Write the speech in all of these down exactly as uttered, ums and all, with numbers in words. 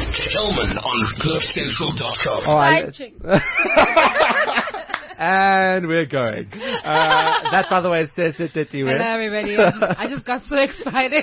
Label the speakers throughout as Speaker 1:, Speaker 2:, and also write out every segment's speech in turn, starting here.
Speaker 1: Hellman on cliff central dot com.
Speaker 2: Oh, I, and we're going. Uh, that, by the way, is Sese Tetiwe.
Speaker 3: Hello, everybody. I just got so excited.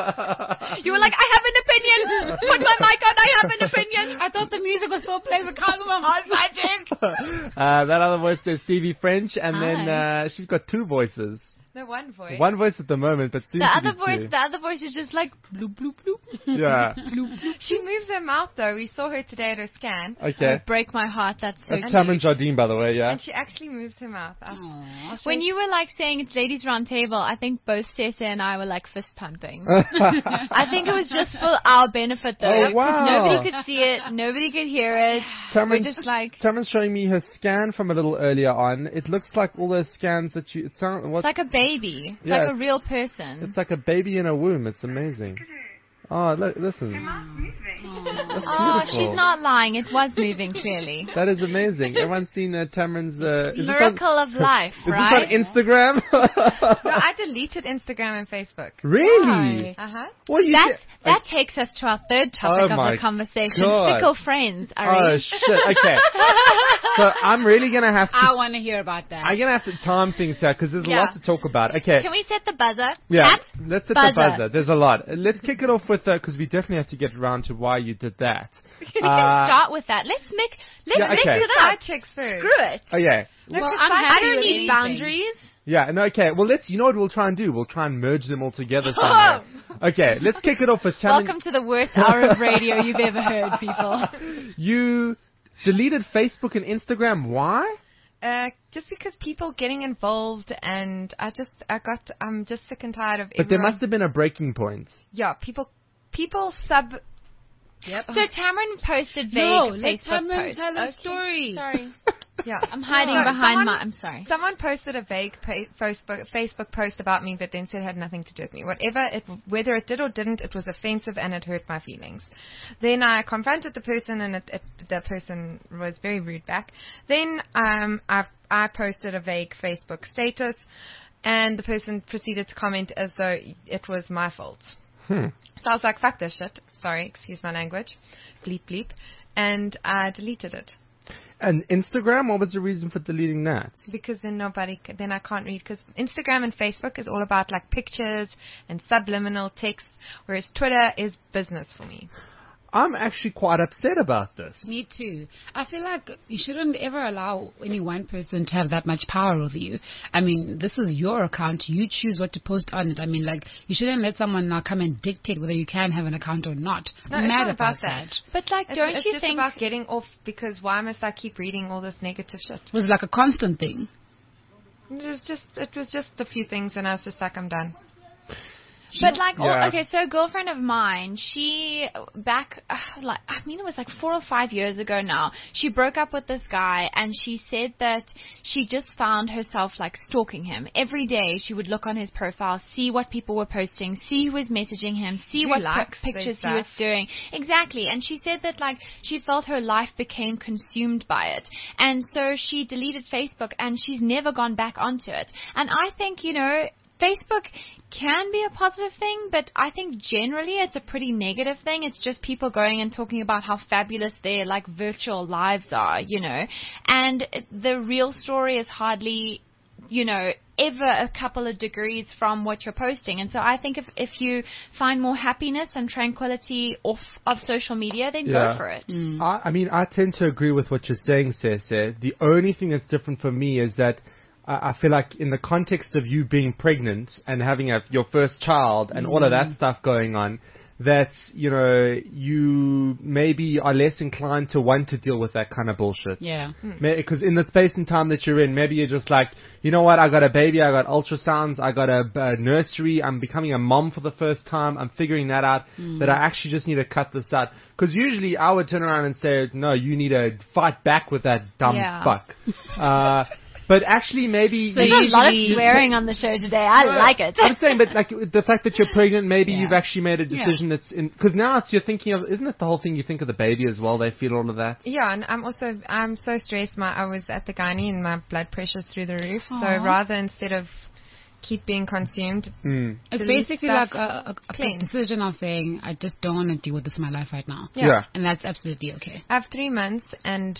Speaker 4: You were like, I have an opinion. Put my mic on. I have an opinion.
Speaker 3: I thought the music was still playing the Kanguma Heart Magic.
Speaker 2: Uh, that other voice is Stevie French, and
Speaker 4: Hi.
Speaker 2: then uh, she's got two voices.
Speaker 4: No, one voice.
Speaker 2: One voice at the moment, but soon
Speaker 4: The
Speaker 2: to
Speaker 4: other
Speaker 2: be
Speaker 4: voice,
Speaker 2: two.
Speaker 4: the other voice is just like bloop bloop bloop.
Speaker 2: Yeah.
Speaker 4: She moves her mouth though. We saw her today at her scan.
Speaker 2: Okay.
Speaker 4: Oh, break my heart. That's so
Speaker 2: That's
Speaker 4: cute.
Speaker 2: Tamron Jardine, by the way, yeah.
Speaker 4: And she actually moves her mouth. I was-
Speaker 3: Aww.
Speaker 4: When you were like saying it's ladies round table, I think both Sese and I were like fist pumping. I think it was just for our benefit though.
Speaker 2: Oh, wow.
Speaker 4: Nobody could see it. Nobody could hear it. We're
Speaker 2: Tamron's,
Speaker 4: just like,
Speaker 2: Tamron's showing me her scan from a little earlier on. It looks like all those scans that you... It sound, what,
Speaker 4: it's like a baby. It's
Speaker 2: Yeah,
Speaker 4: like a
Speaker 2: it's-
Speaker 4: real person.
Speaker 2: it's like a baby in a womb. It's amazing. Oh, look, listen. That's
Speaker 4: Oh,
Speaker 2: beautiful.
Speaker 4: she's not lying. It was moving clearly.
Speaker 2: That is amazing. Everyone's seen uh, Tamron's... Uh, is
Speaker 4: Miracle of life,
Speaker 2: This on,
Speaker 4: right?
Speaker 2: Is this on Instagram?
Speaker 4: No, I deleted Instagram and Facebook.
Speaker 2: Really?
Speaker 4: Uh huh.
Speaker 2: Well, you
Speaker 4: That's,
Speaker 2: did-
Speaker 4: that takes us to our third topic
Speaker 2: Oh
Speaker 4: of
Speaker 2: my
Speaker 4: the conversation.
Speaker 2: God.
Speaker 4: Fickle friends,
Speaker 2: Oh,
Speaker 4: Ari.
Speaker 2: shit. Okay. So I'm really going to have to...
Speaker 3: I want to hear about that.
Speaker 2: I'm going to have to time things out because there's a
Speaker 4: Yeah.
Speaker 2: lot to talk about. Okay.
Speaker 4: Can we set the buzzer?
Speaker 2: Yeah,
Speaker 4: Cat?
Speaker 2: let's hit
Speaker 4: Buzzer.
Speaker 2: the buzzer. There's a lot. Uh, Let's kick it off with because we definitely have to get around to why you did that.
Speaker 4: We can
Speaker 2: Uh,
Speaker 4: start with that. Let's make, let's
Speaker 2: Yeah,
Speaker 4: mix
Speaker 2: okay.
Speaker 4: it up. Chicks first. Screw it.
Speaker 2: Oh yeah,
Speaker 3: well,
Speaker 4: Let's
Speaker 3: I'm
Speaker 4: decide-
Speaker 3: happy
Speaker 4: I don't
Speaker 3: with
Speaker 4: need
Speaker 3: anything.
Speaker 4: boundaries.
Speaker 2: yeah. No, okay. Well, let's. You know what we'll try and do? We'll try and merge them all together somewhere. Okay, let's kick it off with Tamron.
Speaker 4: Welcome to the worst hour of radio you've ever heard, people.
Speaker 2: You deleted Facebook and Instagram. Why?
Speaker 4: Uh, just because people getting involved, and I just, I got, I'm just sick and tired of.
Speaker 2: But there
Speaker 4: everyone-
Speaker 2: must have been a breaking point.
Speaker 4: Yeah, people, people sub.
Speaker 3: Yep.
Speaker 4: So Tamron posted vague
Speaker 3: no,
Speaker 4: Facebook
Speaker 3: let's have them
Speaker 4: posts.
Speaker 3: tell a
Speaker 4: Okay,
Speaker 3: story.
Speaker 4: Sorry. Yeah, I'm hiding
Speaker 3: No,
Speaker 4: behind
Speaker 3: someone-
Speaker 4: my. I'm sorry. Someone posted a vague pa- Facebook Facebook post about me, but then said it had nothing to do with me. Whatever it, whether it did or didn't, it was offensive and it hurt my feelings. Then I confronted the person, and it, it, the person was very rude back. Then um, I I posted a vague Facebook status, and the person proceeded to comment as though it was my fault.
Speaker 2: Hmm.
Speaker 4: So I was like, fuck this shit. Sorry, excuse my language. Bleep, bleep. And I deleted it.
Speaker 2: And Instagram. What was the reason for deleting that?
Speaker 4: Because then nobody, c- then I can't read. Because Instagram and Facebook is all about like pictures and subliminal text, whereas Twitter is business for me.
Speaker 2: I'm actually quite upset about this.
Speaker 3: Me too. I feel like you shouldn't ever allow any one person to have that much power over you. I mean, this is your account. You choose what to post on it. I mean, like, you shouldn't let someone now come and dictate whether you can have an account or not.
Speaker 4: No,
Speaker 3: I'm
Speaker 4: it's
Speaker 3: mad
Speaker 4: not about that. But like,
Speaker 3: It's-
Speaker 4: don't
Speaker 3: it's
Speaker 4: you
Speaker 3: just
Speaker 4: think
Speaker 3: about
Speaker 4: getting off? Because why must I keep reading all this negative shit?
Speaker 3: It was like a constant thing.
Speaker 4: It was just, it was just a few things, and I was just like, I'm done. But like, all,
Speaker 5: Yeah.
Speaker 4: okay, so a girlfriend of mine, she back, uh, like, I mean, it was like four or five years ago now. She broke up with this guy, and she said that she just found herself like stalking him every day. She would look on his profile, see what people were posting, see who was messaging him, see
Speaker 5: Who
Speaker 4: what
Speaker 5: likes
Speaker 4: pi-
Speaker 5: their
Speaker 4: pictures he was
Speaker 5: stuff.
Speaker 4: doing. Exactly, and she said that like she felt her life became consumed by it, and so she deleted Facebook, and she's never gone back onto it. And I think, you know, Facebook can be a positive thing, but I think generally it's a pretty negative thing. It's just people going and talking about how fabulous their like virtual lives are, you know, and the real story is hardly, you know, ever a couple of degrees from what you're posting. And so I think if, if you find more happiness and tranquility off of social media, then go for it.
Speaker 2: I, I mean, I tend to agree with what you're saying, Sese. The only thing that's different for me is that I, I feel like in the context of you being pregnant and having a, your first child and all of that
Speaker 3: Mm.
Speaker 2: stuff going on, that, you know, you maybe are less inclined to want to deal with that kind of bullshit.
Speaker 3: Yeah.
Speaker 2: Because in the space and time that you're in, maybe you're just like, you know what, I got a baby, I got ultrasounds, I got a, a nursery, I'm becoming a mom for the first time, I'm figuring that out,
Speaker 3: Mm.
Speaker 2: that I actually just need to cut this out. Because usually I would turn around and say, no, you need to fight back with that dumb
Speaker 4: Yeah.
Speaker 2: fuck. Uh, but actually maybe...
Speaker 4: So there's a lot of swearing on the show today. I like it.
Speaker 2: I'm saying, but like the fact that you're pregnant, maybe
Speaker 4: Yeah.
Speaker 2: you've actually made a
Speaker 4: Yeah.
Speaker 2: decision that's in, because now it's you're thinking of, isn't it the whole thing you think of the baby as well? They feel all of that.
Speaker 4: Yeah, and I'm also I'm so stressed. My I was at the gynae and my blood pressure's through the roof. So
Speaker 2: Aw.
Speaker 4: rather instead of
Speaker 5: keep being consumed.
Speaker 2: Mm.
Speaker 3: It's
Speaker 5: delete
Speaker 3: basically
Speaker 5: stuff
Speaker 3: like a, a, a
Speaker 5: clean.
Speaker 3: decision of saying, I just don't want to deal with this in my life right now.
Speaker 5: Yeah.
Speaker 2: Yeah.
Speaker 3: And that's absolutely okay.
Speaker 5: I have three months and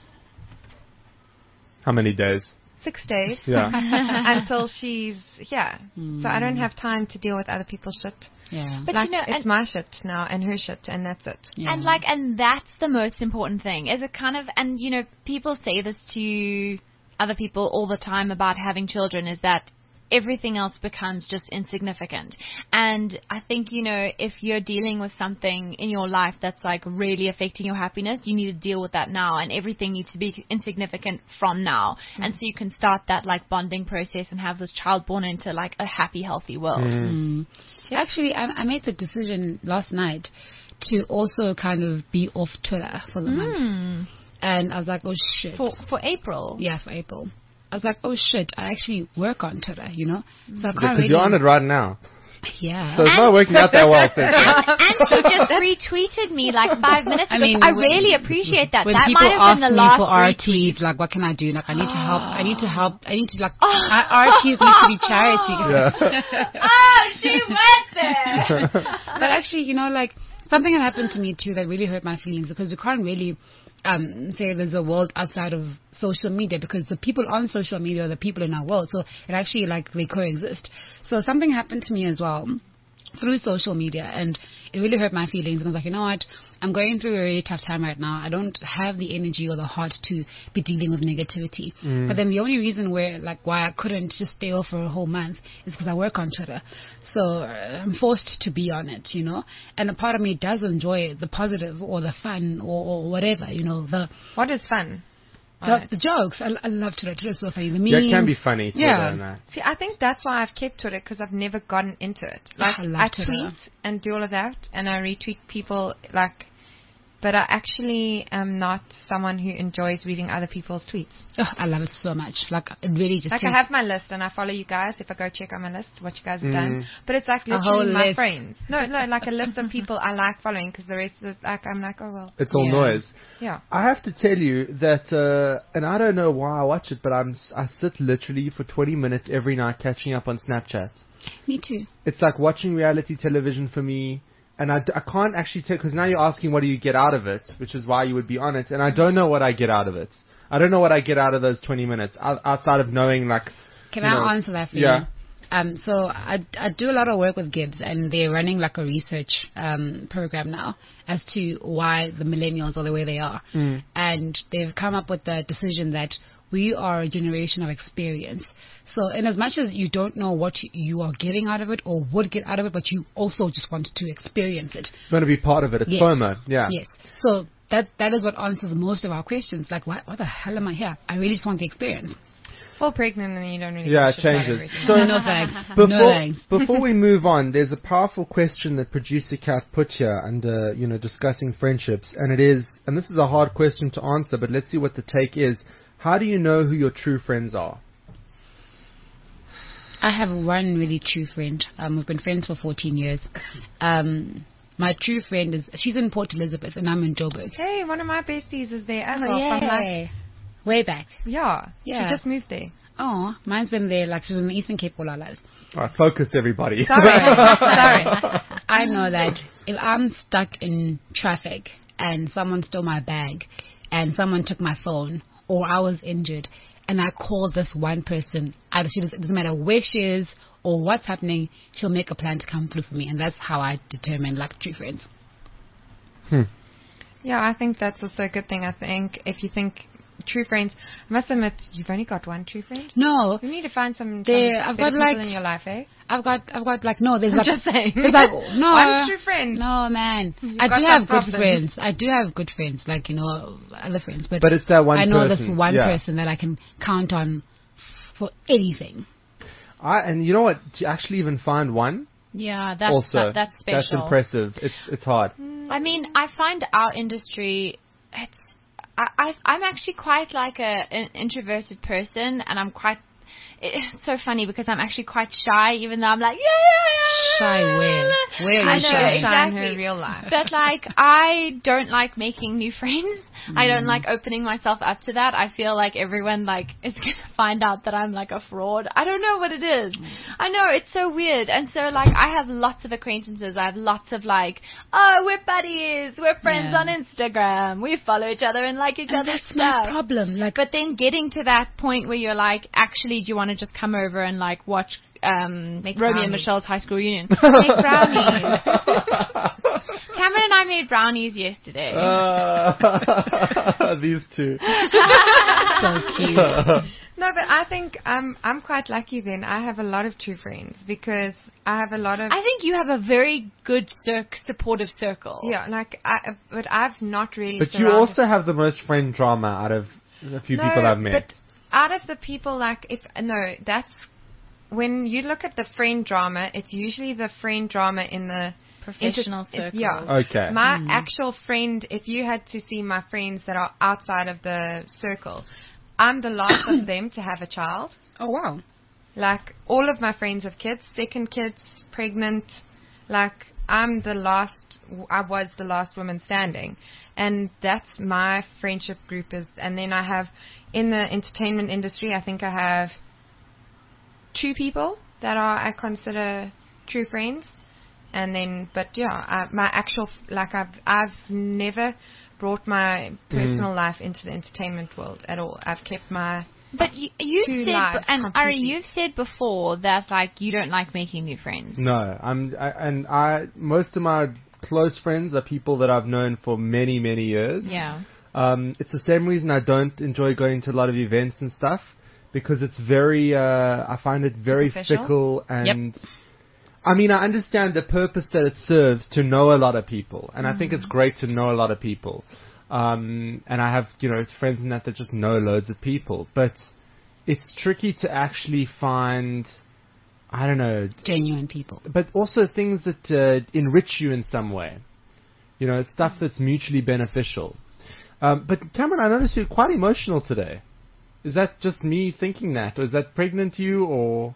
Speaker 2: How many days?
Speaker 5: six days
Speaker 2: Yeah.
Speaker 5: until she's here.
Speaker 3: Mm.
Speaker 5: So I don't have time to deal with other people's shit.
Speaker 3: Yeah.
Speaker 4: But
Speaker 5: like,
Speaker 4: you know,
Speaker 5: it's
Speaker 4: and-
Speaker 5: my shit now and her shit, and that's it.
Speaker 3: yeah.
Speaker 4: And like, and that's the most important thing. Is it kind of, and you know, people say this to other people all the time about having children, is that everything else becomes just insignificant. And I think, you know, if you're dealing with something in your life that's like really affecting your happiness, you need to deal with that now, and everything needs to be insignificant from now. Mm. And so you can start that like bonding process and have this child born into like a happy, healthy world.
Speaker 2: Mm.
Speaker 3: Mm. Actually, I, I made the decision last night to also kind of be off Twitter for the month.
Speaker 4: Mm.
Speaker 3: And I was like, oh shit.
Speaker 4: For, for April.
Speaker 3: Yeah, for April. I was like, oh shit, I actually work on Twitter, you know? So I can't
Speaker 2: Because
Speaker 3: really...
Speaker 2: you're on it right now.
Speaker 3: Yeah.
Speaker 2: So it's not working out that well, Cynthia.
Speaker 4: And, and she just retweeted me like five minutes ago.
Speaker 3: I mean,
Speaker 4: I
Speaker 3: when-
Speaker 4: really appreciate that.
Speaker 3: When
Speaker 4: That
Speaker 3: people
Speaker 4: might have
Speaker 3: ask
Speaker 4: been the
Speaker 3: me
Speaker 4: last
Speaker 3: for R
Speaker 4: retweet.
Speaker 3: Ts, like, what can I do? Like, I need to help. I need to help. I need to, like, I, R Ts need to be charity.
Speaker 2: Yeah.
Speaker 4: Oh, she went there.
Speaker 3: But actually, you know, like, something had happened to me, too, that really hurt my feelings, because you can't really um, say there's a world outside of social media, because the people on social media are the people in our world. So it actually, like, they coexist. So something happened to me as well through social media, and it really hurt my feelings. And I was like, you know what? I'm going through a really tough time right now. I don't have the energy or the heart to be dealing with negativity.
Speaker 2: Mm.
Speaker 3: But then the only reason where, like, why I couldn't just stay off for a whole month is because I work on Twitter. So uh, I'm forced to be on it, you know. And a part of me does enjoy the positive or the fun or, or whatever, you know, the
Speaker 5: What is fun?
Speaker 3: the, the jokes. I, I love Twitter. Twitter's so funny. The memes.
Speaker 2: Yeah, it can be funny. Twitter
Speaker 3: Yeah.
Speaker 2: and that.
Speaker 5: See, I think that's why I've kept Twitter, because I've never gotten into it. Like,
Speaker 3: I love
Speaker 5: I
Speaker 3: Twitter.
Speaker 5: tweet and do all of that, and I retweet people, like, but I actually am not someone who enjoys reading other people's tweets.
Speaker 3: Oh, I love it so much. Like, it really just
Speaker 5: Like, I
Speaker 3: takes-
Speaker 5: have my list, and I follow you guys. If I go check on my list, what you guys have
Speaker 2: Mm.
Speaker 5: done. But it's like
Speaker 3: A whole
Speaker 5: literally my
Speaker 3: list.
Speaker 5: friends. No, no, like a list of people I like following, because the rest is like, I'm like, oh, well.
Speaker 2: It's all
Speaker 3: Yeah.
Speaker 2: noise.
Speaker 5: Yeah.
Speaker 2: I have to tell you that, uh, and I don't know why I watch it, but I'm s- I sit literally for twenty minutes every night catching up on Snapchat.
Speaker 3: Me too.
Speaker 2: It's like watching reality television for me, and I, d- I can't actually tell, because now you're asking what do you get out of it, which is why you would be on it, and I don't know what I get out of it. I don't know what I get out of those twenty minutes, o- outside of knowing, like...
Speaker 3: Can
Speaker 2: you
Speaker 3: I
Speaker 2: know,
Speaker 3: answer that for
Speaker 2: yeah.
Speaker 3: you? Um, so I, I do a lot of work with Gibbs, and they're running like a research um, program now as to why the millennials are the way they are.
Speaker 2: Mm.
Speaker 3: And they've come up with the decision that we are a generation of experience. So in as much as you don't know what you, you are getting out of it or would get out of it, but you also just want to experience it.
Speaker 2: You want to be part of it. It's
Speaker 3: Yes.
Speaker 2: FOMO. Yeah.
Speaker 3: Yes. So that that is what answers most of our questions. Like, why, what the hell am I here? I really just want the experience.
Speaker 5: Well, pregnant, and then you don't really
Speaker 2: Yeah,
Speaker 5: give a
Speaker 2: it
Speaker 5: shit about
Speaker 2: changes.
Speaker 5: everything.
Speaker 2: So
Speaker 3: no thanks.
Speaker 2: Before,
Speaker 3: no thanks.
Speaker 2: before we move on, there's a powerful question that producer Kat put here under, you know, discussing friendships, and it is, and this is a hard question to answer, but let's see what the take is. How do you know who your true friends are?
Speaker 3: I have one really true friend. Um, we've been friends for fourteen years. Um, my true friend is, she's in Port Elizabeth and I'm in Joburg.
Speaker 5: Hey, one of my besties is there as
Speaker 3: Oh,
Speaker 5: well. From like,
Speaker 3: yay. Way back.
Speaker 5: yeah,
Speaker 3: Yeah.
Speaker 5: she just moved there.
Speaker 3: Oh, mine's been there, like she's in the Eastern Cape all our lives.
Speaker 2: All right, focus everybody.
Speaker 5: Sorry, sorry.
Speaker 3: I know that if I'm stuck in traffic and someone stole my bag and someone took my phone or I was injured and I call this one person, either she doesn't, it doesn't matter where she is or what's happening, she'll make a plan to come through for me. And that's how I determine like true friends.
Speaker 2: Hmm.
Speaker 5: Yeah, I think that's also a good thing. I think if you think true friends, I must admit, you've only got one true friend.
Speaker 3: No,
Speaker 5: You need to find some, some
Speaker 3: There- I've
Speaker 5: better
Speaker 3: got,
Speaker 5: people
Speaker 3: like-
Speaker 5: in your life, eh?
Speaker 3: I've got, I've got like, no, there's
Speaker 5: I'm
Speaker 3: like,
Speaker 5: just saying.
Speaker 3: there's like, no,
Speaker 5: One true friend.
Speaker 3: No, man.
Speaker 5: You've
Speaker 3: I
Speaker 5: got
Speaker 3: do
Speaker 5: some
Speaker 3: have good
Speaker 5: problems.
Speaker 3: friends. I do have good friends, like, you know, other friends. But,
Speaker 2: But it's that one
Speaker 3: I know
Speaker 2: person.
Speaker 3: this one
Speaker 2: Yeah.
Speaker 3: person that I can count on for anything.
Speaker 2: I, and you know what? To actually even find one,
Speaker 4: Yeah, that's
Speaker 2: also,
Speaker 4: that, that's special.
Speaker 2: that's impressive. It's it's hard.
Speaker 4: I mean, I find our industry, it's, I, I, I'm actually quite like a, an introverted person, and I'm quite, it's so funny because I'm actually quite shy, even though I'm like, yeah, yeah, yeah.
Speaker 3: Shy where? Where are
Speaker 4: I
Speaker 3: you
Speaker 4: know,
Speaker 3: shy?
Speaker 5: Shy in her
Speaker 4: exactly.
Speaker 5: real life.
Speaker 4: But like, I don't like making new friends. I don't like opening myself up to that. I feel like everyone like is going to find out that I'm like a fraud. I don't know what it is. I know, it's so weird. And so like I have lots of acquaintances. I have lots of like, oh, we're buddies. We're friends
Speaker 3: Yeah.
Speaker 4: on Instagram. We follow each other and like each
Speaker 3: And
Speaker 4: other's
Speaker 3: that's my
Speaker 4: stuff.
Speaker 3: problem. Like,
Speaker 4: But then getting to that point where you're like, actually, do you want to just come over and like watch um,
Speaker 5: Make
Speaker 4: Romeo and
Speaker 5: brownies.
Speaker 4: Michelle's high school reunion? Make brownies. Tamara and I made brownies yesterday.
Speaker 2: Uh, these two.
Speaker 3: so cute.
Speaker 5: No, but I think I'm I'm quite lucky then. I have a lot of true friends because I have a lot of
Speaker 4: I think you have a very good circ- supportive circle.
Speaker 5: yeah, like I but I've not really.
Speaker 2: But you
Speaker 5: surrounded-
Speaker 2: also have the most friend drama out of a few
Speaker 5: No,
Speaker 2: people I've met.
Speaker 5: But out of the people, like if no, that's when you look at the friend drama. It's usually the friend drama in the
Speaker 4: Professional
Speaker 5: inter-
Speaker 4: circles.
Speaker 5: Yeah.
Speaker 2: Okay.
Speaker 5: My actual friend, if you had to see my friends that are outside of the circle, I'm the last of them to have a child.
Speaker 3: Oh, wow.
Speaker 5: Like, all of my friends have kids, second kids, pregnant. Like, I'm the last, I was the last woman standing. And that's my friendship group is, and then I have, in the entertainment industry, I think I have two people that are, I consider true friends. And then, but yeah, I, my actual, like I've, I've never brought my personal life into the entertainment world at all. I've kept my,
Speaker 4: But you, you've
Speaker 5: Two
Speaker 4: said,
Speaker 5: lives
Speaker 4: and Ari,
Speaker 5: completely.
Speaker 4: you've said before that like you don't like making new friends.
Speaker 2: No, I'm, I, and I, most of my close friends are people that I've known for many, many years.
Speaker 4: Yeah.
Speaker 2: Um, it's the same reason I don't enjoy going to a lot of events and stuff, because it's very, uh, I find it very
Speaker 5: Superficial?
Speaker 2: fickle and, I mean, I understand the purpose that it serves to know a lot of people, and I think it's great to know a lot of people. Um, and I have, you know, friends in that that just know loads of people, but it's tricky to actually find, I don't know,
Speaker 3: Genuine people.
Speaker 2: but also things that uh, enrich you in some way. You know, stuff that's mutually beneficial. Um, but Cameron, I noticed you're quite emotional today. Is that just me thinking that, or is that pregnant you, or?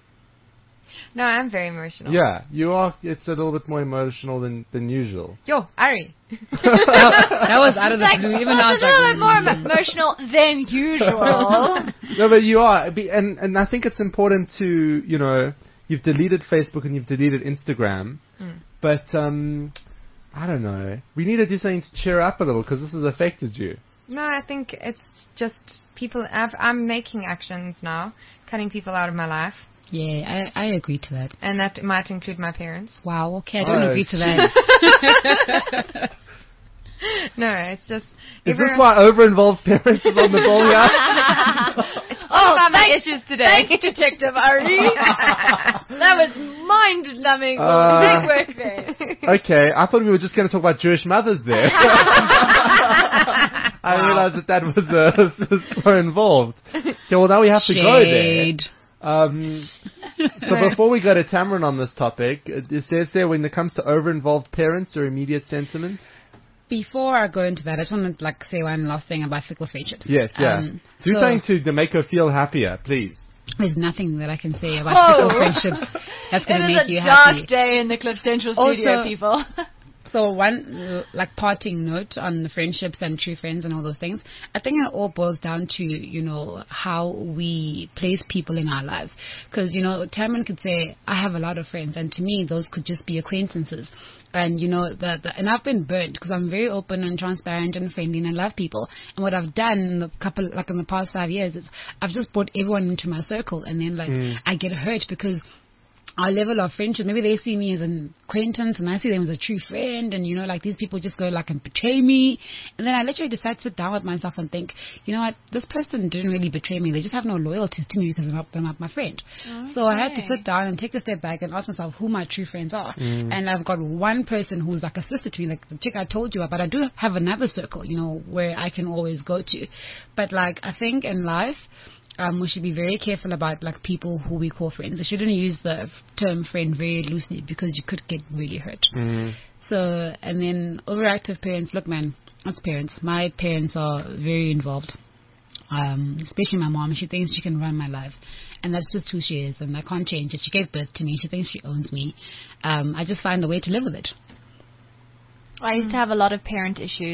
Speaker 5: no, I'm very emotional.
Speaker 2: Yeah, you are. It's a little bit more emotional than than usual.
Speaker 5: Yo, Ari.
Speaker 3: That was out of the
Speaker 4: Like,
Speaker 3: blue.
Speaker 4: well,
Speaker 3: Even I
Speaker 4: it's
Speaker 3: was
Speaker 4: a little
Speaker 3: like,
Speaker 4: bit more
Speaker 3: mm.
Speaker 4: emo- emotional than usual.
Speaker 2: No, but you are, Be- and and I think it's important to, you know, you've deleted Facebook and you've deleted Instagram, but um, I don't know. We need to do something to cheer up a little because this has affected you.
Speaker 5: No, I think it's just people. I've, I'm making actions now, cutting people out of my life,
Speaker 3: Yeah, I, I agree to that.
Speaker 5: and that might include my parents.
Speaker 3: Wow, okay, I don't
Speaker 2: Oh,
Speaker 3: agree to that.
Speaker 5: No, it's just.
Speaker 2: Is this
Speaker 5: everyone-
Speaker 2: why over-involved parents is on the ball here?
Speaker 5: all about my issues today.
Speaker 4: Thanks, Detective Ari. That was mind-numbing.
Speaker 2: Uh,
Speaker 4: Great work there.
Speaker 2: Okay, I thought we were just going to talk about Jewish mothers there. I realized that that was uh, so involved. Okay, well now we have to go there.
Speaker 3: Shade.
Speaker 2: Um, so before we go to Tamron on this topic, uh, is there, there when it comes to over-involved parents or immediate sentiment?
Speaker 3: Before I go into that, I just want to like say one last thing about fickle friendships.
Speaker 2: Yes, yeah.
Speaker 3: Um,
Speaker 2: Do
Speaker 3: so
Speaker 2: something to, to make her feel happier, please.
Speaker 3: There's nothing that I can say about
Speaker 4: Oh.
Speaker 3: fickle friendships that's going to
Speaker 4: It
Speaker 3: make
Speaker 4: is
Speaker 3: you
Speaker 4: a dark
Speaker 3: happy.
Speaker 4: day in the Cliff Central studio,
Speaker 3: Also-
Speaker 4: people.
Speaker 3: So one, uh, like, parting note on the friendships and true friends and all those things, I think it all boils down to, you know, how we place people in our lives. Because, you know, Tamron could say, I have a lot of friends, and to me, those could just be acquaintances. And, you know, the, the, and I've been burnt because I'm very open and transparent and friendly and I love people. And what I've done in the couple, like in the past five years is I've just brought everyone into my circle, and then, like, I get hurt because our level of friendship, maybe they see me as an acquaintance and I see them as a true friend, and you know, like, these people just go like and betray me, and then I literally decide to sit down with myself and think, you know what, this person didn't really betray me, they just have no loyalties to me because they're not, they're not my friend. So I had to sit down and take a step back and ask myself who my true friends are. And I've got one person who's like a sister to me, like the chick I told you about, but I do have another circle, you know, where I can always go to. But like, I think in life, Um, we should be very careful about like people who we call friends. We shouldn't use the term friend very loosely because you could get really hurt. So, and then overactive parents, look man, that's parents. My parents are very involved, um, especially my mom. She thinks she can run my life, and that's just who she is, and I can't change it. She gave birth to me. She thinks she owns me. Um, I just find a way to live with it.
Speaker 4: I used to have a lot of parent issues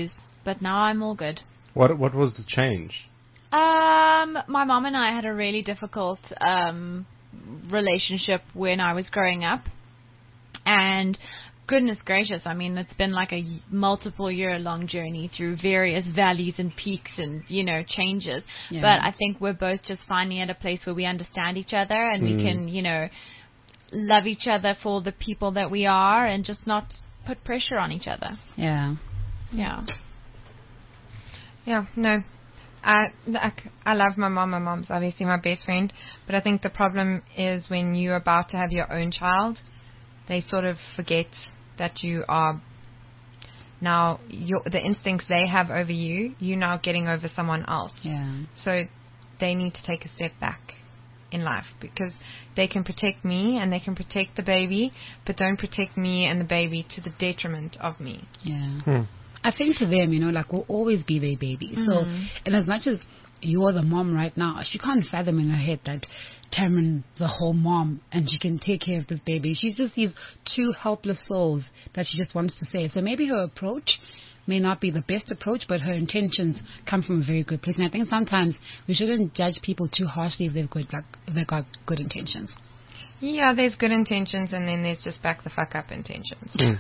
Speaker 4: but now I'm all good.
Speaker 2: What What was the change?
Speaker 4: Um, my mom and I had a really difficult um, relationship when I was growing up, and goodness gracious, I mean, it's been like a y- multiple year long journey through various valleys and peaks and, you know, changes.
Speaker 3: Yeah.
Speaker 4: But I think we're both just finally at a place where we understand each other and we can, you know, love each other for the people that we are and just not put pressure on each other.
Speaker 3: Yeah.
Speaker 4: Yeah.
Speaker 5: Yeah, no. I, like, I love my mom. My mom's obviously my best friend. But I think the problem is when you're about to have your own child, they sort of forget that you are now, your, the instincts they have over you, you're now getting over someone else.
Speaker 3: Yeah.
Speaker 5: So they need to take a step back in life because they can protect me and they can protect the baby, but don't protect me and the baby to the detriment of me.
Speaker 3: Yeah.
Speaker 2: Hmm.
Speaker 3: I think to them, you know, like, we'll always be their baby.
Speaker 4: Mm-hmm.
Speaker 3: So, and as much as you're the mom right now, she can't fathom in her head that Tamron's a whole mom and she can take care of this baby. She's just these two helpless souls that she just wants to save. So maybe her approach may not be the best approach, but her intentions come from a very good place. And I think sometimes we shouldn't judge people too harshly if they've got, like, if they've got good intentions.
Speaker 5: Yeah, there's good intentions and then there's just back the fuck up intentions.
Speaker 2: Mm.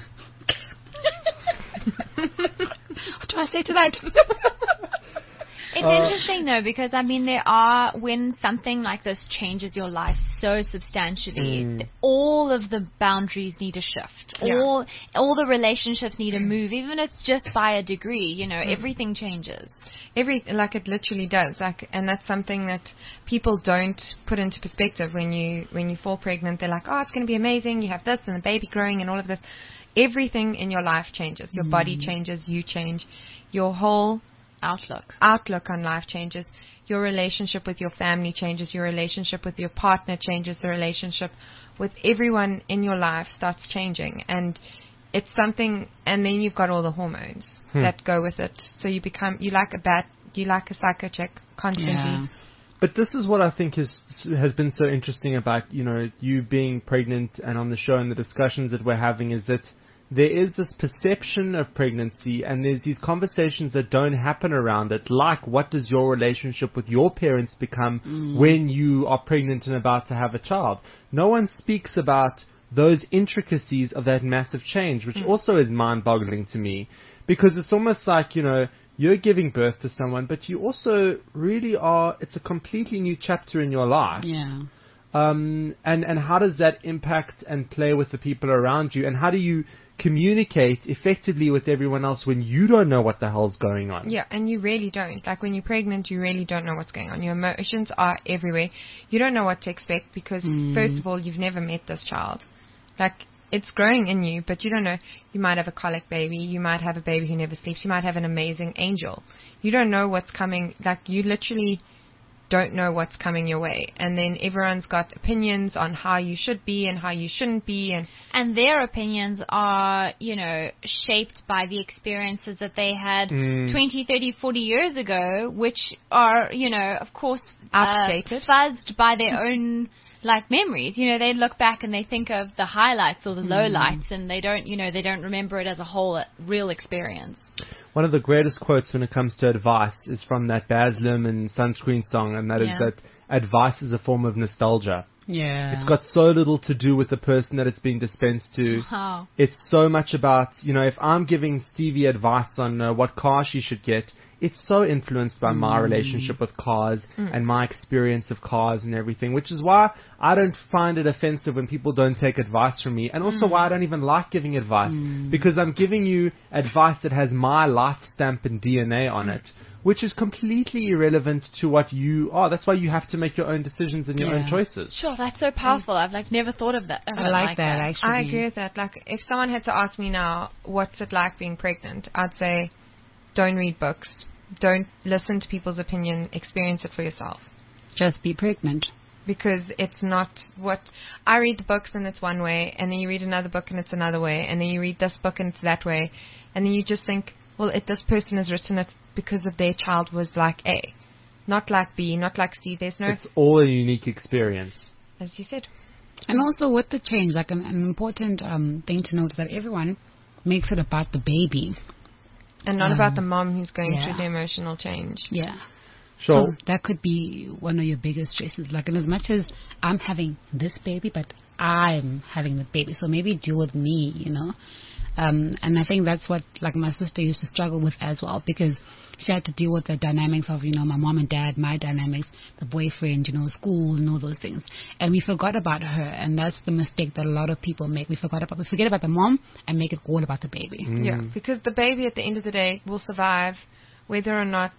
Speaker 3: What do I say to that?
Speaker 4: It's interesting though because I mean there are when something like this changes your life so substantially,
Speaker 2: Mm.
Speaker 4: th- all of the boundaries need to shift.
Speaker 5: Yeah.
Speaker 4: All all the relationships need to move, even if it's just by a degree. You know, everything changes.
Speaker 5: Every like it literally does, like, and that's something that people don't put into perspective when you when you fall pregnant. They're like, oh, it's going to be amazing. You have this and the baby growing and all of this. Everything in your life changes. Your body changes. You change. Your whole
Speaker 4: Outlook.
Speaker 5: outlook on life changes. Your relationship with your family changes. Your relationship with your partner changes. The relationship with everyone in your life starts changing, and it's something. And then you've got all the hormones
Speaker 2: Hmm.
Speaker 5: that go with it. So you become you like a bat. You like a psycho chick constantly.
Speaker 3: Yeah.
Speaker 2: But this is what I think is, has been so interesting about, you know, you being pregnant and on the show and the discussions that we're having is that there is this perception of pregnancy and there's these conversations that don't happen around it, like what does your relationship with your parents become
Speaker 3: Mm.
Speaker 2: when you are pregnant and about to have a child. No one speaks about those intricacies of that massive change, which also is mind-boggling to me, because it's almost like, you know, you're giving birth to someone, but you also really are, it's a completely new chapter in your life.
Speaker 3: Yeah.
Speaker 2: Um, and, and how does that impact and play with the people around you? And how do you communicate effectively with everyone else when you don't know what the hell's going on?
Speaker 5: Yeah, and you really don't. Like when you're pregnant, you really don't know what's going on. Your emotions are everywhere. You don't know what to expect because, first of all, you've never met this child. Like, it's growing in you, but you don't know. You might have a colic baby. You might have a baby who never sleeps. You might have an amazing angel. You don't know what's coming. Like, you literally don't know what's coming your way. And then everyone's got opinions on how you should be and how you shouldn't be. And
Speaker 4: And their opinions are, you know, shaped by the experiences that they had
Speaker 2: Mm.
Speaker 4: twenty, thirty, forty years ago, which are, you know, of course,
Speaker 5: Outdated.
Speaker 4: Uh, fuzzed by their own, like, memories. You know, they look back and they think of the highlights or the lowlights, and they don't, you know, they don't remember it as a whole uh, real experience.
Speaker 2: One of the greatest quotes when it comes to advice is from that Baz Luhrmann Sunscreen song, and that is
Speaker 4: Yeah.
Speaker 2: that advice is a form of nostalgia.
Speaker 3: Yeah.
Speaker 2: It's got so little to do with the person that it's being dispensed to.
Speaker 4: Wow.
Speaker 2: It's so much about, you know, if I'm giving Stevie advice on uh, what car she should get, it's so influenced by my relationship with cars and my experience of cars and everything, which is why I don't find it offensive when people don't take advice from me, and also why I don't even like giving advice, because I'm giving you advice that has my life stamp and D N A on it, which is completely irrelevant to what you are. That's why you have to make your own decisions and your own
Speaker 3: Yeah.
Speaker 2: choices.
Speaker 4: Sure, that's so powerful. I've, like, never thought of that. of
Speaker 3: I
Speaker 4: it
Speaker 3: like,
Speaker 4: like
Speaker 3: that,
Speaker 4: that.
Speaker 3: actually.
Speaker 5: I agree with that. Like, if someone had to ask me now, what's it like being pregnant? I'd say, don't read books. Don't listen to people's opinion. Experience it for yourself.
Speaker 3: Just be pregnant.
Speaker 5: Because it's not what I read the books and it's one way, and then you read another book and it's another way, and then you read this book and it's that way, and then you just think, well, it, this person has written it because of their child was like A, not like B, not like C. There's no,
Speaker 2: It's all a unique experience.
Speaker 5: as you said.
Speaker 3: And also with the change, like an, an important um, thing to note is that everyone makes it about the baby.
Speaker 5: and not
Speaker 3: Um,
Speaker 5: about the mom who's going
Speaker 3: yeah.
Speaker 5: through the emotional change.
Speaker 3: Yeah.
Speaker 2: Sure.
Speaker 3: So that could be one of your biggest stresses. Like, and as much as I'm having this baby, but I'm having the baby, so maybe deal with me, you know. Um, and I think that's what, like, my sister used to struggle with as well, because she had to deal with the dynamics of, you know, my mom and dad, my dynamics, the boyfriend, you know, school and all those things. And we forgot about her, and that's the mistake that a lot of people make. We forgot about, we forget about the mom and make it all about the baby.
Speaker 2: Mm.
Speaker 5: Yeah, because the baby at the end of the day will survive whether or not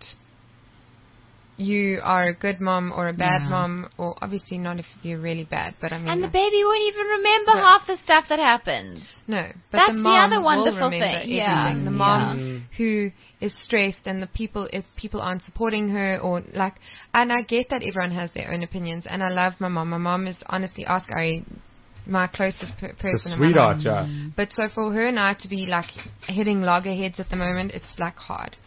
Speaker 5: you are a good mom or a bad
Speaker 3: Yeah.
Speaker 5: mom, or obviously not if you're really bad, but I mean,
Speaker 4: And the baby won't even remember
Speaker 5: Right.
Speaker 4: half the stuff that happens.
Speaker 5: no, but
Speaker 4: That's
Speaker 5: the
Speaker 4: the
Speaker 5: mom
Speaker 4: other wonderful
Speaker 5: will remember
Speaker 4: thing, yeah.
Speaker 5: everything. The
Speaker 2: Mm.
Speaker 5: mom
Speaker 2: Yeah.
Speaker 5: who is stressed, and the people, if people aren't supporting her, or like, and I get that everyone has their own opinions, and I love my mom. My mom is, honestly, ask Ari, my closest per-
Speaker 2: It's
Speaker 5: person
Speaker 2: a
Speaker 5: in my life.
Speaker 2: sweetheart, yeah.
Speaker 5: But so for her and I to be like hitting loggerheads at the moment, it's like hard.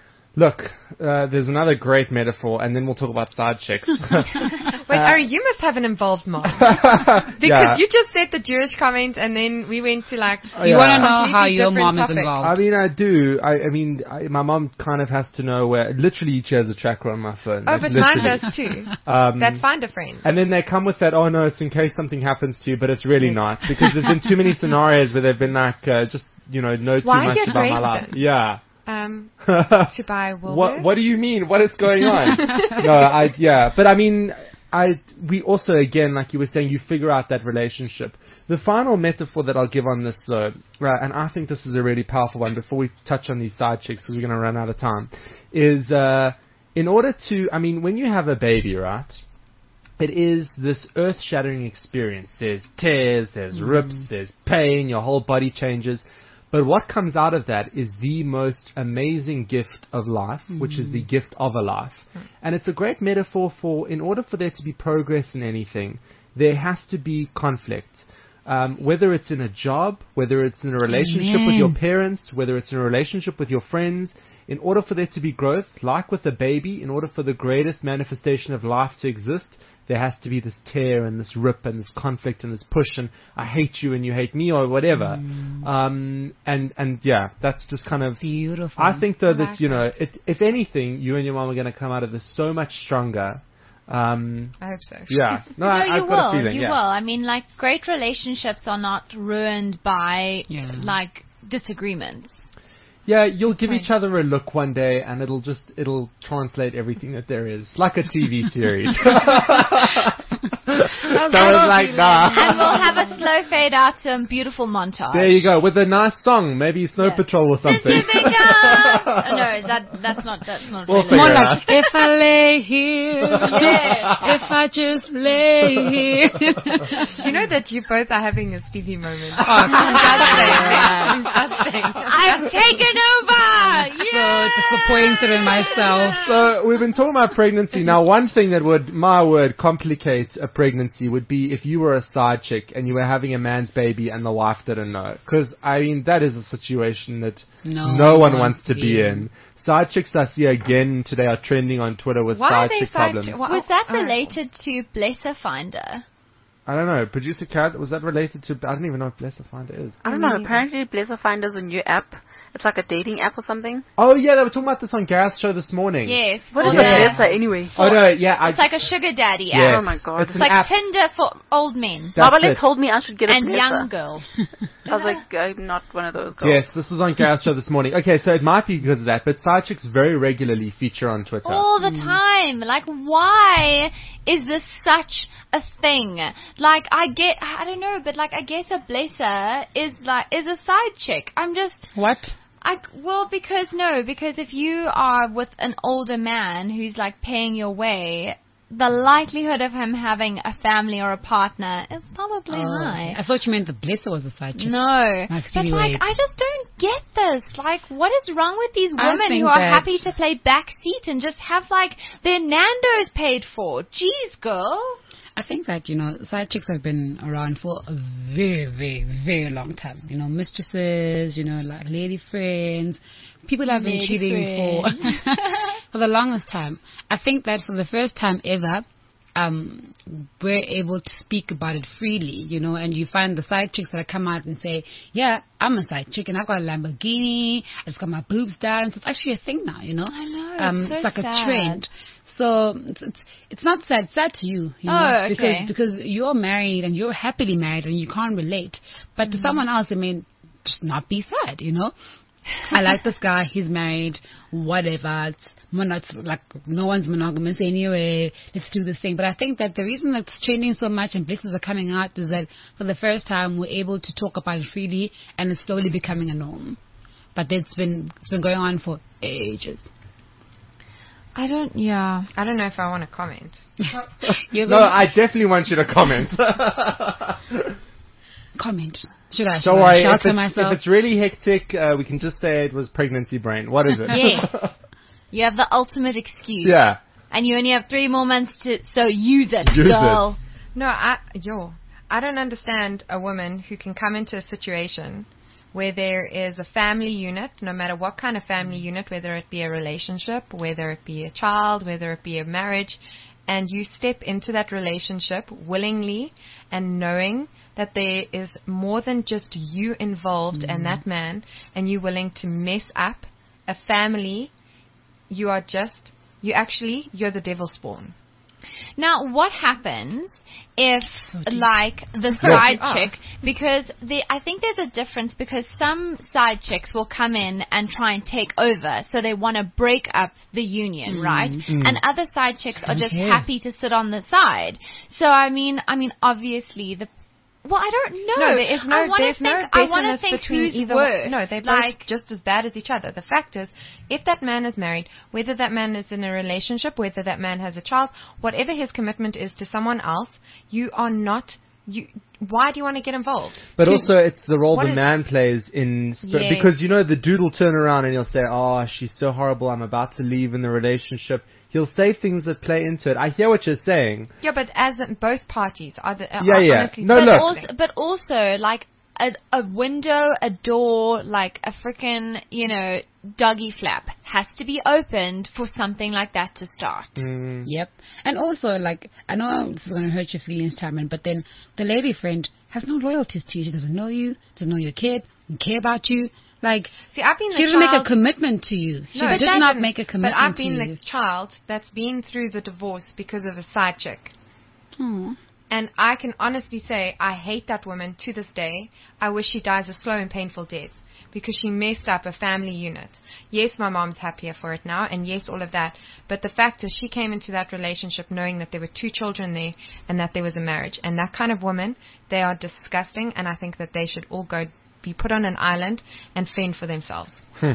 Speaker 2: Look, uh, there's another great metaphor, and then we'll talk about side chicks.
Speaker 5: Wait, Ari, you must have an involved mom. Because
Speaker 2: Yeah.
Speaker 5: you just said the Jewish comment, and then we went to like.
Speaker 2: Oh,
Speaker 3: You
Speaker 2: yeah.
Speaker 3: want to know
Speaker 5: Completely
Speaker 3: how your
Speaker 5: different
Speaker 3: mom is
Speaker 5: topic.
Speaker 3: involved.
Speaker 2: I mean, I do. I, I mean, I, my mom kind of has to know where. Literally, she has a tracker on my phone.
Speaker 5: Oh,
Speaker 2: Like,
Speaker 5: but mine
Speaker 2: literally.
Speaker 5: does too.
Speaker 2: Um,
Speaker 5: That find a friend.
Speaker 2: And then they come with that, oh no, it's in case something happens to you, but it's really
Speaker 5: Yes.
Speaker 2: not. Because there's been too many scenarios where they've been like, uh, just, you know, know too
Speaker 5: Why
Speaker 2: much
Speaker 5: get
Speaker 2: about my
Speaker 5: raised
Speaker 2: life.
Speaker 5: in?
Speaker 2: Yeah.
Speaker 5: Um, to buy Woolworths.
Speaker 2: What What do you mean? What is going on? No, I yeah, but I mean, I we also again, like you were saying, you figure out that relationship. The final metaphor that I'll give on this, though, right, and I think this is a really powerful one. Before we touch on these side chicks, because we're going to run out of time, is uh, in order to, I mean, when you have a baby, right? It is this earth-shattering experience. There's tears, there's rips, there's pain, your whole body changes. But what comes out of that is the most amazing gift of life, which is the gift of a life. And it's a great metaphor for, in order for there to be progress in anything, there has to be conflict. Um, whether it's in a job, whether it's in a relationship with your
Speaker 3: Amen.
Speaker 2: parents, whether it's in a relationship with your friends, in order for there to be growth, like with a baby, in order for the greatest manifestation of life to exist, there has to be this tear and this rip and this conflict and this push and I hate you and you hate me or whatever. Um, and, and yeah, that's just kind of,
Speaker 3: Beautiful.
Speaker 2: I think though
Speaker 5: I
Speaker 2: that,
Speaker 5: like
Speaker 2: you know, it, if anything, you and your mom are going to come out of this so much stronger. Um,
Speaker 5: I hope so.
Speaker 2: yeah. No,
Speaker 4: No,
Speaker 2: I,
Speaker 4: you
Speaker 2: I've
Speaker 4: will.
Speaker 2: got a feeling,
Speaker 4: you
Speaker 2: yeah.
Speaker 4: will. I mean, like, great relationships are not ruined by,
Speaker 3: Yeah.
Speaker 4: like, disagreements.
Speaker 2: Yeah, you'll give
Speaker 5: Fine.
Speaker 2: each other a look one day, and it'll just it'll translate everything that there is, like a T V series. so I was like, nah.
Speaker 4: And we'll have a slow fade out to a beautiful montage.
Speaker 2: There you go, with a nice song, maybe Snow
Speaker 4: Yeah.
Speaker 2: Patrol or something.
Speaker 4: Pacific Gun! Oh, no, that that's not that's not.
Speaker 2: We'll
Speaker 4: really-
Speaker 2: figure
Speaker 3: More
Speaker 2: it
Speaker 3: like,
Speaker 2: out.
Speaker 3: if I lay here,
Speaker 4: Yes.
Speaker 3: if I just lay here.
Speaker 5: You know that you both are having a Stevie moment.
Speaker 3: Oh,
Speaker 5: I'm just saying.
Speaker 4: I've taken over.
Speaker 3: so
Speaker 4: Yeah.
Speaker 3: disappointed in myself.
Speaker 2: So we've been talking about pregnancy. Now, one thing that would, my word, complicate a pregnancy would be if you were a side chick and you were having a man's baby and the wife didn't know. Because, I mean, that is a situation that
Speaker 3: No
Speaker 2: no one
Speaker 3: one
Speaker 2: wants to
Speaker 3: wants to
Speaker 2: be
Speaker 3: be
Speaker 2: in. Side chicks I see again today are trending on Twitter with
Speaker 5: Why are
Speaker 2: side
Speaker 5: they
Speaker 2: chick
Speaker 5: side
Speaker 2: problems.
Speaker 5: chi- why-
Speaker 4: Was that
Speaker 5: Oh.
Speaker 4: related to Blesser Finder?
Speaker 2: I don't know. Producer Cat, was that related to, I don't even know what Blesser Finder is.
Speaker 6: I don't know. Apparently, Blesser Finder's a new app. It's like a dating app or something.
Speaker 2: Oh yeah, they were talking about this on Gareth's show this morning.
Speaker 4: Yes.
Speaker 6: What
Speaker 4: for
Speaker 6: is
Speaker 4: the-
Speaker 6: a Blesser anyway?
Speaker 2: Oh no, yeah, I,
Speaker 4: It's like a sugar daddy
Speaker 2: yes.
Speaker 4: app.
Speaker 6: Oh my God.
Speaker 2: It's
Speaker 4: It's
Speaker 2: an
Speaker 4: like
Speaker 2: app.
Speaker 4: Tinder for old men
Speaker 2: That's
Speaker 6: Barbara
Speaker 2: it.
Speaker 6: told me I should get a
Speaker 4: and
Speaker 6: Blesser.
Speaker 4: young girls.
Speaker 6: I was like, I'm not one of those girls.
Speaker 2: Yes, this was on Gareth's show this morning. Okay, so it might be because of that, but side chicks very regularly feature on Twitter.
Speaker 4: All the time. Like, why is this such a thing? Like, I get, I don't know, but like, I guess a blesser is like, is a side chick. I'm just,
Speaker 3: What?
Speaker 4: I, well, because no, because if you are with an older man who's like paying your way, the likelihood of him having a family or a partner is probably
Speaker 3: Oh,
Speaker 4: high.
Speaker 3: I thought you meant the blesser was a side chick.
Speaker 4: No,
Speaker 3: Like
Speaker 4: but
Speaker 3: Stevie
Speaker 4: like
Speaker 3: Wade.
Speaker 4: I just don't get this. Like, what is wrong with these
Speaker 3: I
Speaker 4: women
Speaker 3: think
Speaker 4: who are
Speaker 3: that-
Speaker 4: happy to play backseat and just have like their Nando's paid for? Jeez, girl.
Speaker 3: I think that, you know, side chicks have been around for a very, very, very long time. You know, mistresses, you know, like lady friends. People have been
Speaker 4: Lady
Speaker 3: cheating for for the longest time. I think that for the first time ever, um, we're able to speak about it freely, you know, and you find the side chicks that come out and say, yeah, I'm a side chick and I've got a Lamborghini, I just got my boobs done. So it's actually a thing now, you know.
Speaker 4: I know.
Speaker 3: Um,
Speaker 4: it's so
Speaker 3: it's like
Speaker 4: sad.
Speaker 3: a trend. So it's, it's it's not sad. It's sad to you, you know,
Speaker 4: Oh, okay.
Speaker 3: because because you're married and you're happily married and you can't relate. But to someone else, it may just not be sad, you know. I like this guy. He's married. Whatever. It's, it's like no one's monogamous anyway. Let's do this thing. But I think that the reason that it's trending so much and blessings are coming out is that for the first time we're able to talk about it freely and it's slowly becoming a norm. But it's been it's been going on for ages.
Speaker 4: I don't, yeah.
Speaker 5: I don't know if I want to comment.
Speaker 3: You're
Speaker 2: No,
Speaker 3: gonna
Speaker 2: I definitely want you to comment.
Speaker 3: comment. Should I? Should
Speaker 2: Don't
Speaker 3: I
Speaker 2: worry,
Speaker 3: shout
Speaker 2: if
Speaker 3: for
Speaker 2: it's,
Speaker 3: myself?
Speaker 2: if it's really hectic, uh, we can just say it was pregnancy brain. What is it?
Speaker 4: Yes. You have the ultimate excuse.
Speaker 2: Yeah.
Speaker 4: And you only have three more months to, so use it,
Speaker 2: Use
Speaker 4: girl.
Speaker 5: No, I, yo, I don't understand a woman who can come into a situation where there is a family unit, no matter what kind of family unit, whether it be a relationship, whether it be a child, whether it be a marriage, and you step into that relationship willingly and knowing that there is more than just you involved and that man, and you're willing to mess up a family, you are just, you actually, you're the devil's spawn.
Speaker 4: Now, what happens if,
Speaker 3: Oh, dear.
Speaker 4: like, the
Speaker 5: Yeah.
Speaker 4: side
Speaker 5: Ah.
Speaker 4: chick, because the, I think there's a difference because some side chicks will come in and try and take over, so they want to break up the union, right? And other side chicks are just
Speaker 3: Okay.
Speaker 4: happy to sit on the side. So, I mean, I mean, obviously, the well, I don't know.
Speaker 5: No, there is no,
Speaker 4: I wanna
Speaker 5: there's
Speaker 4: think,
Speaker 5: no
Speaker 4: I want
Speaker 5: bitterness
Speaker 4: to think
Speaker 5: between
Speaker 4: who's
Speaker 5: either
Speaker 4: worse.
Speaker 5: one. No, they're
Speaker 4: like,
Speaker 5: both just as bad as each other. The fact is, if that man is married, whether that man is in a relationship, whether that man has a child, whatever his commitment is to someone else, you are not, you, why do you want to get involved?
Speaker 2: But
Speaker 5: To-
Speaker 2: also, it's the role
Speaker 5: What
Speaker 2: the
Speaker 5: is-
Speaker 2: man plays in sp-
Speaker 4: Yes.
Speaker 2: because you know the dude will turn around and he'll say, "Oh, she's so horrible. I'm about to leave in the relationship." He'll say things that play into it. I hear what you're saying.
Speaker 5: Yeah, but as in both parties are the, are
Speaker 2: Yeah, yeah.
Speaker 5: honestly
Speaker 2: No,
Speaker 4: but
Speaker 2: look.
Speaker 4: also, but also, like a, a window, a door, like a freaking, you know, doggy flap has to be opened for something like that to start.
Speaker 2: Mm.
Speaker 3: Yep. And also, like, I know this is going to hurt your feelings, Cameron, but then the lady friend has no loyalties to you. She doesn't know you, doesn't know your kid, doesn't care about you. Like,
Speaker 5: See, I've been the
Speaker 3: she didn't make a
Speaker 5: child-
Speaker 3: commitment to you. She
Speaker 5: No, but
Speaker 3: did
Speaker 5: that
Speaker 3: not
Speaker 5: didn't-
Speaker 3: make a commitment
Speaker 5: But I've
Speaker 3: to
Speaker 5: been
Speaker 3: you.
Speaker 5: the child that's been through the divorce because of a side chick.
Speaker 3: Aw.
Speaker 5: And I can honestly say I hate that woman to this day. I wish she dies a slow and painful death because she messed up a family unit. Yes, my mom's happier for it now, and yes, all of that. But the fact is she came into that relationship knowing that there were two children there and that there was a marriage. And that kind of woman, they are disgusting, and I think that they should all go be put on an island and fend for themselves.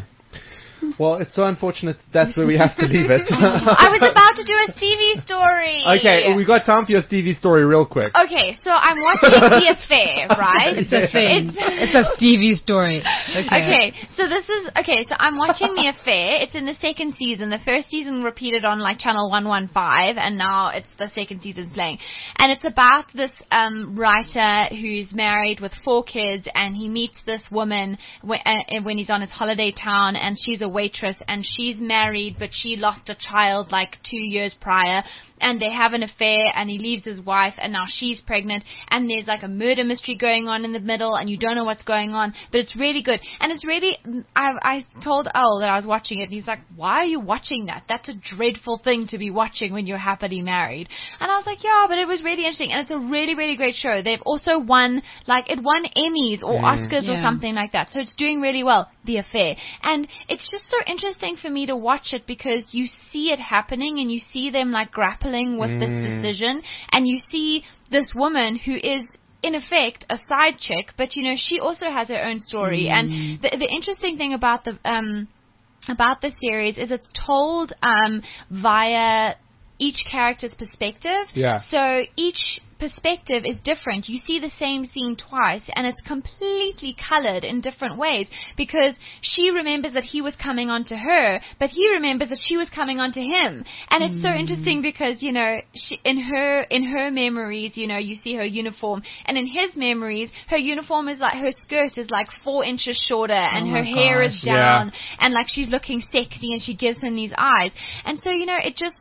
Speaker 2: Well, it's so unfortunate that's where we have to leave it.
Speaker 4: I was about to do a Stevie story.
Speaker 2: Okay, we got time for your Stevie story real quick.
Speaker 4: Okay, so I'm watching The Affair, right?
Speaker 3: It's a thing.
Speaker 4: It's-
Speaker 3: It's a Stevie story. Okay.
Speaker 4: Okay, so this is okay. So I'm watching The Affair. It's in the second season. The first season repeated on like channel one one five, and now it's the second season playing. And it's about this um, writer who's married with four kids, and he meets this woman when, uh, when he's on his holiday town, and she's a waitress, and she's married, but she lost a child like two years prior. And they have an affair, and he leaves his wife, and now she's pregnant, and there's like a murder mystery going on in the middle, and you don't know what's going on, but it's really good. And it's really, I, I told Earl that I was watching it, and he's like, why are you watching that? That's a dreadful thing to be watching when you're happily married. And I was like, yeah, but it was really interesting, and it's a really, really great show. They've also won, like, it won Emmys or Oscars or
Speaker 3: Yeah.
Speaker 4: something like that, so it's doing really well, The Affair. And it's just so interesting for me to watch it because you see it happening, and you see them, like, grappling with this decision, and you see this woman who is in effect a side chick, but you know she also has her own story. And the the interesting thing about the um about the series is it's told um via each character's perspective.
Speaker 2: Yeah.
Speaker 4: So each perspective is different. You see the same scene twice, and it's completely colored in different ways because she remembers that he was coming on to her, but he remembers that she was coming on to him. And it's so interesting because, you know, she, in her in her memories, you know, you see her uniform, and in his memories, her uniform is like, her skirt is like four inches shorter, and
Speaker 3: Oh
Speaker 4: her
Speaker 3: my
Speaker 4: hair is
Speaker 3: gosh.
Speaker 4: down,
Speaker 2: Yeah.
Speaker 4: and like she's looking sexy, and she gives him these eyes. And so, you know, it just,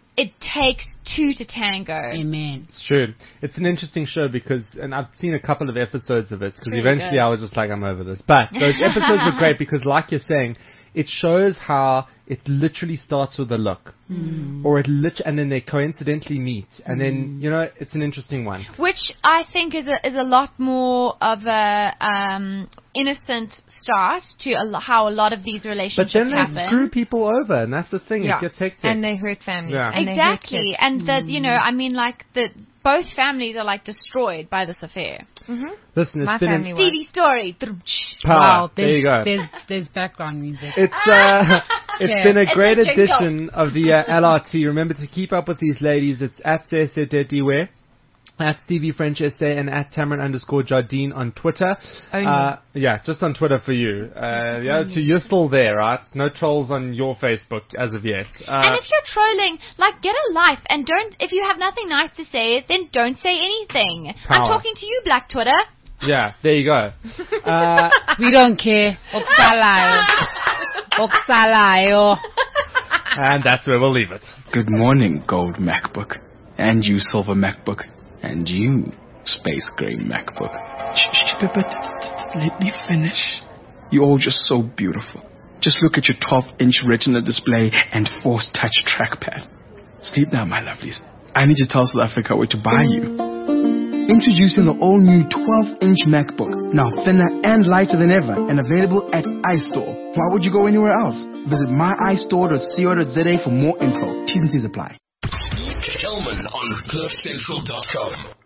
Speaker 4: it takes two to tango.
Speaker 3: Amen.
Speaker 2: It's true. It's an interesting show because, and I've seen a couple of episodes of it because
Speaker 4: Really
Speaker 2: eventually
Speaker 4: good.
Speaker 2: I was just like, I'm over this. But those episodes were great because, like you're saying, it shows how it literally starts with a look,
Speaker 3: Mm.
Speaker 2: or it lit, and then they coincidentally meet, and then you know it's an interesting one.
Speaker 4: Which I think is a is a lot more of a um, innocent start to a, lo- how a lot of these
Speaker 2: But
Speaker 4: relationships
Speaker 2: then they
Speaker 4: happen.
Speaker 2: screw people over, and that's the thing.
Speaker 5: Yeah.
Speaker 2: It gets hectic.
Speaker 5: And they hurt families.
Speaker 2: Yeah.
Speaker 5: And they hurt
Speaker 4: Exactly,
Speaker 5: kids.
Speaker 4: and that you know, I mean, like the both families are like destroyed by this affair.
Speaker 2: Listen, it's
Speaker 5: My
Speaker 2: been an
Speaker 5: family was.
Speaker 4: Stevie story.
Speaker 2: power.
Speaker 3: Wow,
Speaker 2: there
Speaker 3: there's,
Speaker 2: you go.
Speaker 3: There's, there's background music.
Speaker 2: It's uh, it's
Speaker 3: Yeah.
Speaker 2: been a
Speaker 4: It's
Speaker 2: great
Speaker 4: a jingle.
Speaker 2: edition of the uh, L R T. Remember to keep up with these ladies. It's at Sesetiwe, at Stevie French S A, and at Tamron underscore Jardine on Twitter.
Speaker 5: Only.
Speaker 2: Uh, yeah, just on Twitter for you. Uh, the other two, you're still there, right? No trolls on your Facebook as of yet. Uh,
Speaker 4: And if you're trolling, like, get a life and don't. If you have nothing nice to say, then don't say anything. I'm
Speaker 2: Power.
Speaker 4: talking to you, Black Twitter.
Speaker 2: yeah, there you go. Uh,
Speaker 3: We don't care. Oksalayo. Oksalayo.
Speaker 2: and that's where we'll leave it.
Speaker 7: Good morning, gold MacBook. And you, silver MacBook. And you, space gray MacBook. Shh, shh, but, but let me finish. You're all just so beautiful. Just look at your twelve-inch retina display and force touch trackpad. Sleep now, my lovelies. I need to tell South Africa where to buy you. Introducing the all-new twelve-inch MacBook, now thinner and lighter than ever, and available at iStore. Why would you go anywhere else? Visit my i store dot co dot za for more info. T's and C's apply.
Speaker 1: Kelman on cliff central dot com.